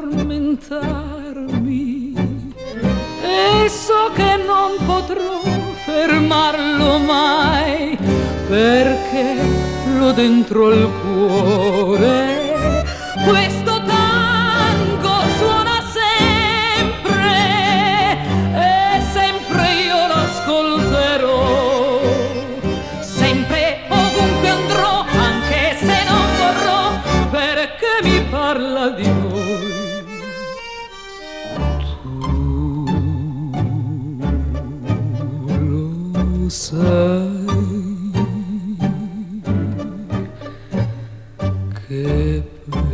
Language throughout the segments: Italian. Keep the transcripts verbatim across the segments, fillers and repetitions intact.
tormentarmi e so che non potrò fermarlo mai, perché l'ho dentro al cuore. Questo tango suona sempre e sempre io l'ascolterò, sempre ovunque andrò, anche se non vorrò, perché mi parla di voi. Tu lo sai che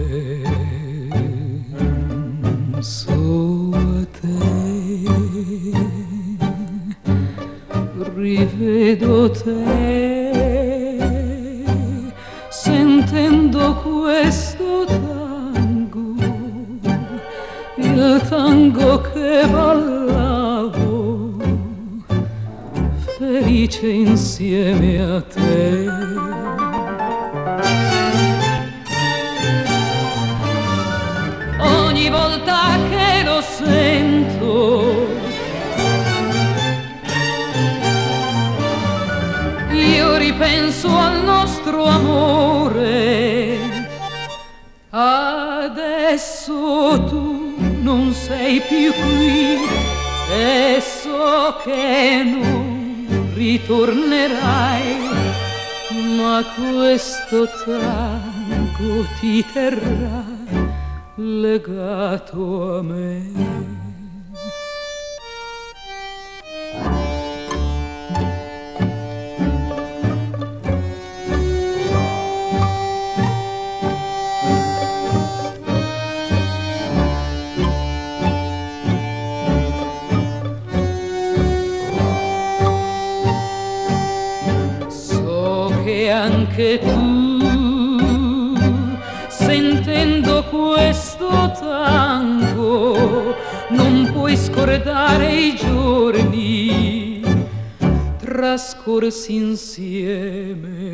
penso a te, rivedo te, sentendo questo tango, il tango che ballavo, felice insieme a te. Ogni volta che lo sento io ripenso al nostro amore. Adesso tu non sei più qui e so che non ritornerai, ma questo tango ti terrà legato a me. So che anche tu, sentendo questo tango, non puoi scordare i giorni trascorsi insieme